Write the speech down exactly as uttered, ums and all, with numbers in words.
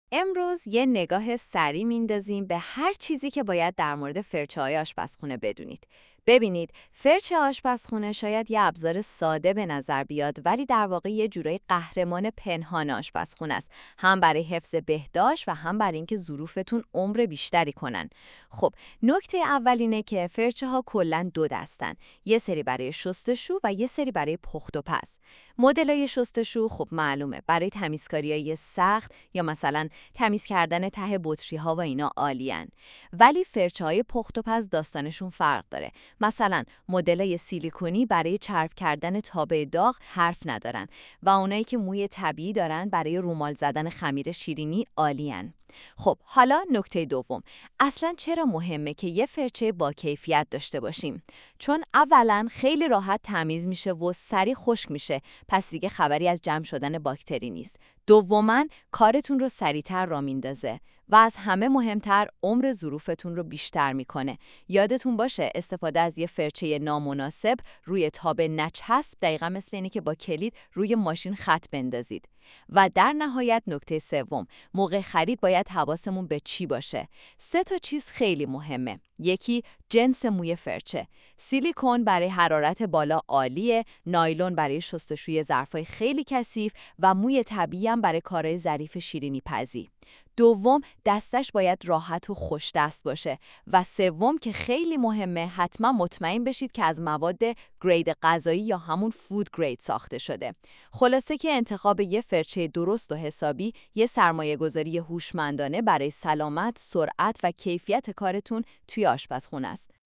امروز یه نگاه سریع میندازیم به هر چیزی که باید در مورد فرچه‌های آشپزخونه بدونید. ببینید، فرچه آشپزخونه شاید یه ابزار ساده به نظر بیاد، ولی در واقع یه جورای قهرمان پنهان آشپزخونه است. هم برای حفظ بهداشت و هم برای اینکه ظروفتون عمر بیشتری کنن. خب، نکته اول اینه که فرچه ها کلاً دو دستن. یه سری برای شستشو و یه سری برای پخت و پز. مدلای شستشو خب معلومه، برای تمیزکاریای سخت یا مثلا تمیز کردن ته بطری‌ها و اینا عالیان. ولی فرچه‌های پخت و پز داستانشون فرق داره. مثلا مدلای سیلیکونی برای چرب کردن تابع داغ حرف ندارن و اونایی که موی طبیعی دارن برای رومال زدن خمیر شیرینی عالیان. خب، حالا نکته دوم، اصلا چرا مهمه که یه فرچه با کیفیت داشته باشیم؟ چون اولا خیلی راحت تمیز میشه و سریع خشک میشه، پس دیگه خبری از جمع شدن باکتری نیست. دوما کارتون رو سریعتر را میندازه و از همه مهمتر عمر ظروفتون رو بیشتر میکنه. یادتون باشه استفاده از یه فرچه نامناسب روی تاب نچسب دقیقا مثل اینه که با کلید روی ماشین خط بندازید. و در نهایت نکته سوم، موقع خرید باید حواسمون به چی باشه؟ سه تا چیز خیلی مهمه. یکی، جنس موی فرچه. سیلیکون برای حرارت بالا عالیه، نایلون برای شستشوی ظرفای خیلی کثیف و موی طبیعی هم برای کارهای ظریف شیرینی پزی. دوم، دستش باید راحت و خوش دست باشه و سوم که خیلی مهمه، حتما مطمئن بشید که از مواد گرید غذایی یا همون فود گرید ساخته شده. خلاصه که انتخاب یه فرچه درست و حسابی یه سرمایه‌گذاری هوشمندانه برای سلامت، سرعت و کیفیت کارتون توی آشپزخونه است.